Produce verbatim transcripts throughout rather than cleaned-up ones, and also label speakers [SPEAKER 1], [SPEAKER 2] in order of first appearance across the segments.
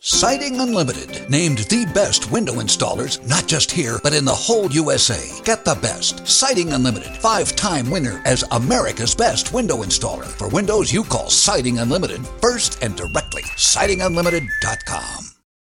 [SPEAKER 1] Siding Unlimited, named the best window installers, not just here, but in the whole U S A. Get the best. Siding Unlimited, five-time winner as America's best window installer. For windows you call Siding Unlimited first and directly. siding unlimited dot com.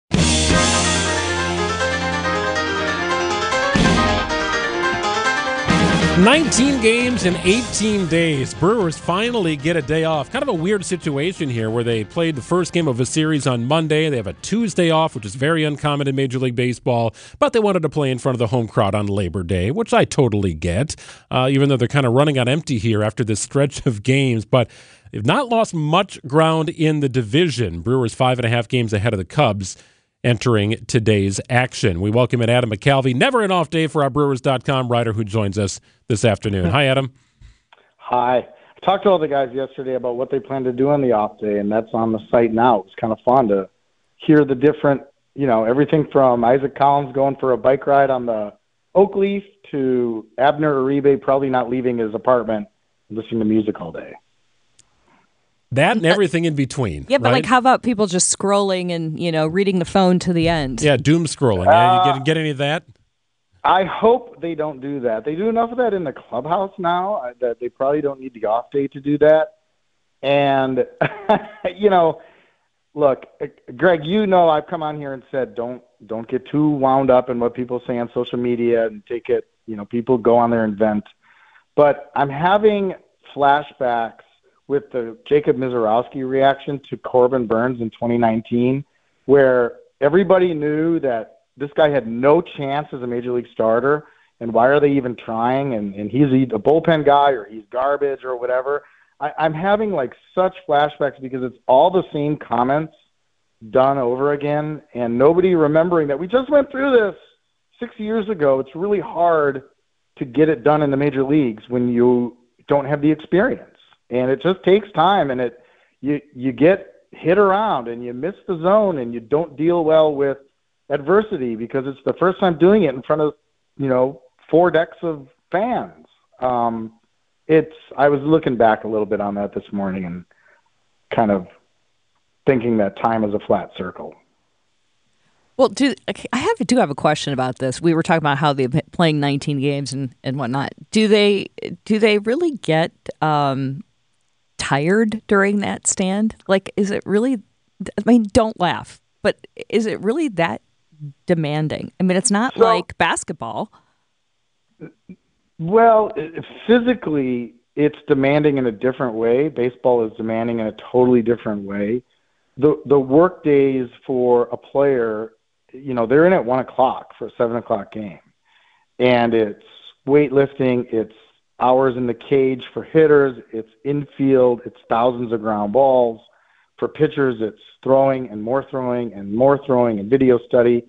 [SPEAKER 2] nineteen games in eighteen days. Brewers finally get a day off. Kind of a weird situation here where they played the first game of a series on Monday. They have a Tuesday off, which is very uncommon in Major League Baseball, but they wanted to play in front of the home crowd on Labor Day, which I totally get, uh, even though they're kind of running on empty here after this stretch of games. But they've not lost much ground in the division. Brewers five and a half games ahead of the Cubs entering today's action. We welcome in Adam McCalvy, never an off day for our Brewers dot com writer who joins us this afternoon. Hi, Adam.
[SPEAKER 3] Hi. I talked to all the guys yesterday about what they plan to do on the off day, and that's on the site now. It was kind of fun to hear the different, you know, everything from Isaac Collins going for a bike ride on the Oak Leaf to Abner Uribe probably not leaving his apartment and listening to music all day.
[SPEAKER 2] That and everything in between.
[SPEAKER 4] Yeah, but
[SPEAKER 2] right?
[SPEAKER 4] like, how about people just scrolling and, you know, reading the phone to the end?
[SPEAKER 2] Yeah, doom scrolling. Yeah, you get, get any of that?
[SPEAKER 3] I hope they don't do that. They do enough of that in the clubhouse now that they probably don't need the off day to do that. And, you know, look, Greg, you know I've come on here and said don't don't get too wound up in what people say on social media and take it, you know, people go on there and vent. But I'm having flashbacks with the Jacob Mizorowski reaction to Corbin Burns in twenty nineteen, where everybody knew that this guy had no chance as a major league starter, and why are they even trying? And, and he's a bullpen guy, or he's garbage, or whatever. I, I'm having like such flashbacks because it's all the same comments done over again, and nobody remembering that we just went through this six years ago. It's really hard to get it done in the major leagues when you don't have the experience. And it just takes time, and it you you get hit around, and you miss the zone, and you don't deal well with adversity because it's the first time doing it in front of, you know, four decks of fans. Um, it's I was looking back a little bit on that this morning and kind of thinking that time is a flat circle.
[SPEAKER 4] Well, do I have do have a question about this? We were talking about how they've been playing nineteen games and, and whatnot. Do they do they really get um, tired during that stand? Like, is it really, I mean, don't laugh, but is it really that demanding? I mean, it's not
[SPEAKER 3] so,
[SPEAKER 4] like basketball.
[SPEAKER 3] Well, physically, it's demanding in a different way. Baseball is demanding in a totally different way. The the work days for a player, you know, they're in at one o'clock for a seven o'clock game. And it's weightlifting, it's hours in the cage for hitters, it's infield, it's thousands of ground balls. For pitchers, it's throwing and more throwing and more throwing and video study.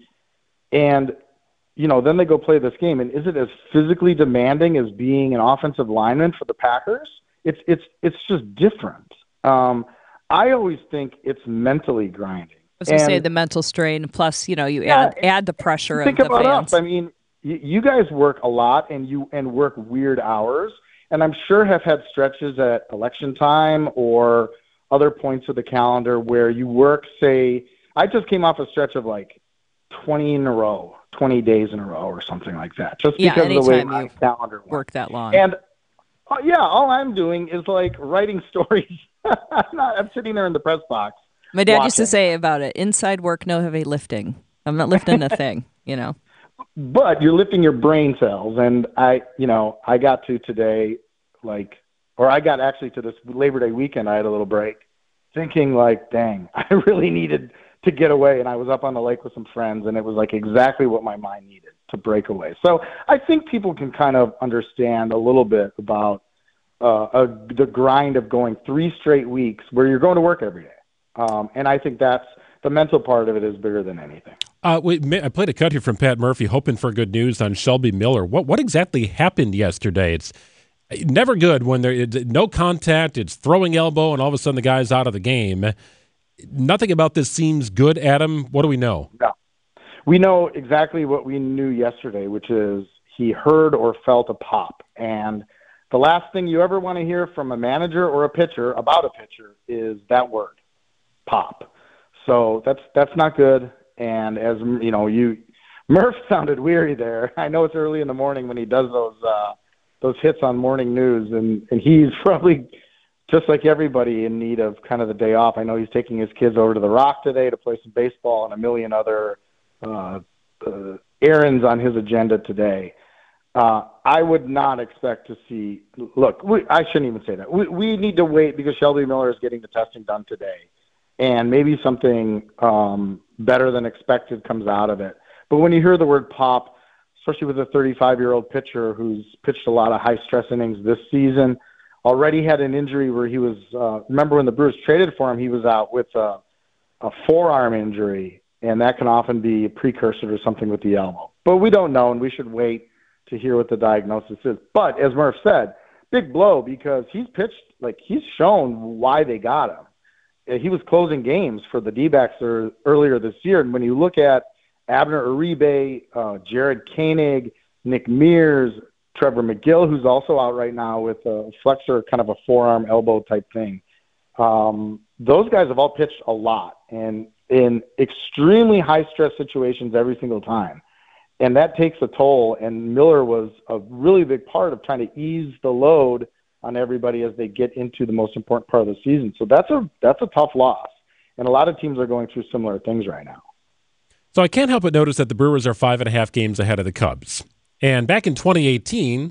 [SPEAKER 3] And, you know, then they go play this game. And is it as physically demanding as being an offensive lineman for the Packers? It's it's it's just different. Um, I always think it's mentally grinding.
[SPEAKER 4] I was going to say the mental strain, plus, you know, you yeah, add add the pressure of the fans. Think about us.
[SPEAKER 3] I mean, you, you guys work a lot and you and work weird hours, and I'm sure have had stretches at election time or other points of the calendar where you work, say, I just came off a stretch of like twenty in a row, twenty days in a row or something like that, just
[SPEAKER 4] yeah,
[SPEAKER 3] because of the way my calendar works.
[SPEAKER 4] Work that long.
[SPEAKER 3] And, uh, yeah, all I'm doing is like writing stories. I'm, not, I'm sitting there in the press box.
[SPEAKER 4] My dad
[SPEAKER 3] watching.
[SPEAKER 4] used to say about it, inside work, no heavy lifting. I'm not lifting a thing, you know.
[SPEAKER 3] But you're lifting your brain cells. And I, you know, I got to today, like, or I got actually to this Labor Day weekend, I had a little break, thinking like, dang, I really needed to get away. And I was up on the lake with some friends, and it was like exactly what my mind needed to break away. So I think people can kind of understand a little bit about uh, a, the grind of going three straight weeks where you're going to work every day. Um, and I think that's the mental part of it is bigger than anything.
[SPEAKER 2] Uh, wait, I played a cut here from Pat Murphy, hoping for good news on Shelby Miller. What what exactly happened yesterday? It's never good when there no contact. It's throwing elbow, and all of a sudden the guy's out of the game. Nothing about this seems good, Adam. What do we know?
[SPEAKER 3] No, we know exactly what we knew yesterday, which is he heard or felt a pop. And the last thing you ever want to hear from a manager or a pitcher about a pitcher is that word. Pop. So that's that's not good. And as you know, you Murph sounded weary there. I know it's early in the morning when he does those uh, those hits on morning news, and, and he's probably just like everybody in need of kind of the day off. I know he's taking his kids over to the Rock today to play some baseball and a million other uh, uh, errands on his agenda today. Uh, I would not expect to see – look, we, I shouldn't even say that. We, we need to wait because Shelby Miller is getting the testing done today, and maybe something um, better than expected comes out of it. But when you hear the word pop, especially with a thirty-five-year-old pitcher who's pitched a lot of high-stress innings this season, already had an injury where he was uh, – remember when the Brewers traded for him, he was out with a, a forearm injury, and that can often be a precursor to something with the elbow. But we don't know, and we should wait to hear what the diagnosis is. But as Murph said, big blow because he's pitched – like he's shown why they got him. He was closing games for the D-backs earlier this year, and when you look at Abner Uribe, uh, Jared Koenig, Nick Mears, Trevor McGill, who's also out right now with a flexor, kind of a forearm elbow type thing. Um, those guys have all pitched a lot and in extremely high stress situations every single time. And that takes a toll. And Miller was a really big part of trying to ease the load on everybody as they get into the most important part of the season. So that's a, that's a tough loss. And a lot of teams are going through similar things right now.
[SPEAKER 2] So I can't help but notice that the Brewers are five and a half games ahead of the Cubs. And back in twenty eighteen,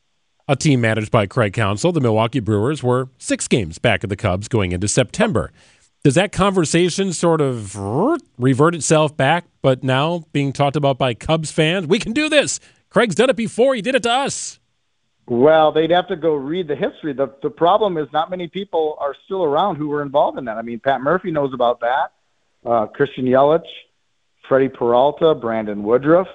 [SPEAKER 2] a team managed by Craig Counsell, the Milwaukee Brewers, were six games back of the Cubs going into September. Does that conversation sort of revert itself back, but now being talked about by Cubs fans? We can do this. Craig's done it before. He did it to us.
[SPEAKER 3] Well, they'd have to go read the history. The, the problem is not many people are still around who were involved in that. I mean, Pat Murphy knows about that. Uh, Christian Yelich, Freddie Peralta, Brandon Woodruff.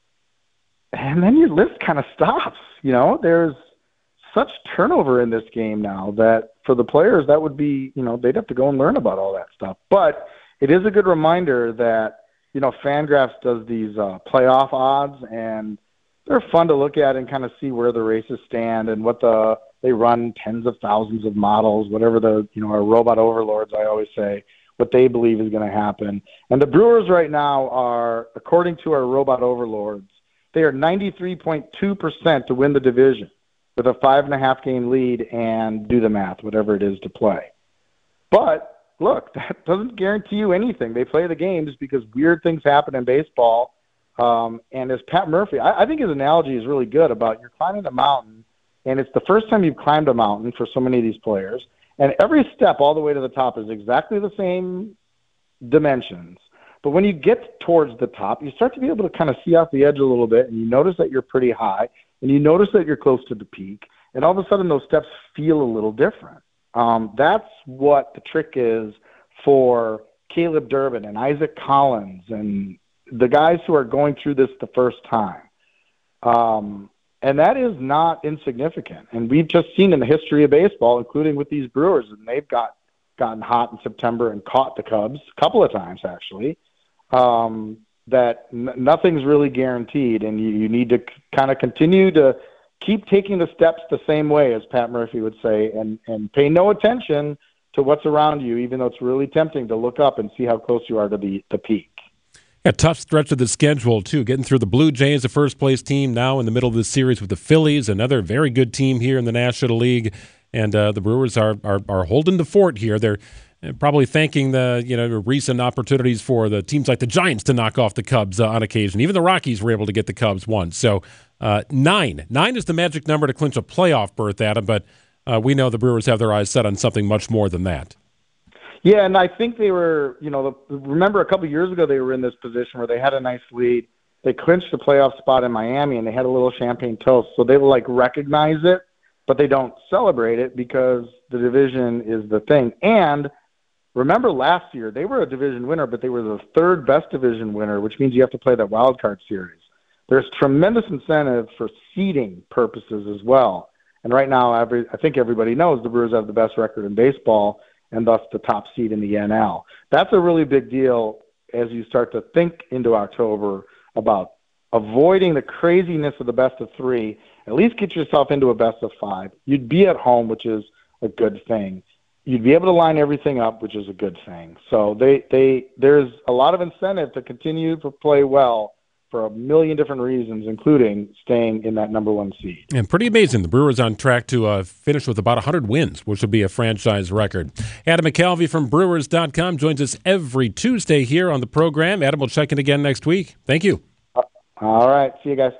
[SPEAKER 3] And then your list kind of stops. You know, there's such turnover in this game now that for the players, that would be, you know, they'd have to go and learn about all that stuff. But it is a good reminder that, you know, Fangraphs does these uh, playoff odds, and they're fun to look at and kind of see where the races stand and what the, they run tens of thousands of models, whatever the, you know, our robot overlords, I always say, what they believe is going to happen. And the Brewers right now are, according to our robot overlords, they are ninety-three point two percent to win the division with a five and a half game lead and do the math, whatever it is to play. But look, that doesn't guarantee you anything. They play the games because weird things happen in baseball. Um, and as Pat Murphy, I, I think his analogy is really good about you're climbing a mountain, and it's the first time you've climbed a mountain for so many of these players. And every step all the way to the top is exactly the same dimensions. But when you get towards the top, you start to be able to kind of see off the edge a little bit, and you notice that you're pretty high, and you notice that you're close to the peak, and all of a sudden those steps feel a little different. Um, that's what the trick is for Caleb Durbin and Isaac Collins and the guys who are going through this the first time. Um, and that is not insignificant. And we've just seen in the history of baseball, including with these Brewers, and they've got gotten hot in September and caught the Cubs a couple of times, actually, um, that n- nothing's really guaranteed. And you, you need to c- kind of continue to keep taking the steps the same way, as Pat Murphy would say, and, and pay no attention to what's around you, even though it's really tempting to look up and see how close you are to the, the peak.
[SPEAKER 2] A tough stretch of the schedule, too. Getting through the Blue Jays, the first-place team, now in the middle of the series with the Phillies, another very good team here in the National League. And uh, the Brewers are, are are holding the fort here. They're probably thanking the you know recent opportunities for the teams like the Giants to knock off the Cubs uh, on occasion. Even the Rockies were able to get the Cubs once. So uh, nine. Nine is the magic number to clinch a playoff berth, Adam. But uh, we know the Brewers have their eyes set on something much more than that.
[SPEAKER 3] Yeah, and I think they were, you know, the, remember a couple of years ago they were in this position where they had a nice lead. They clinched the playoff spot in Miami, and they had a little champagne toast. So they will, like, recognize it, but they don't celebrate it because the division is the thing. And remember last year, they were a division winner, but they were the third best division winner, which means you have to play that wild card series. There's tremendous incentive for seeding purposes as well. And right now, every, I think everybody knows the Brewers have the best record in baseball, and thus the top seed in the N L. That's a really big deal as you start to think into October about avoiding the craziness of the best of three. At least get yourself into a best of five. You'd be at home, which is a good thing. you'd be able to line everything up, which is a good thing. So they, they there's a lot of incentive to continue to play well for a million different reasons, including staying in that number one seed.
[SPEAKER 2] And pretty amazing. The Brewers on track to uh, finish with about one hundred wins, which will be a franchise record. Adam McCalvy from Brewers dot com joins us every Tuesday here on the program. Adam will check in again next week. Thank you.
[SPEAKER 3] All right. See you guys.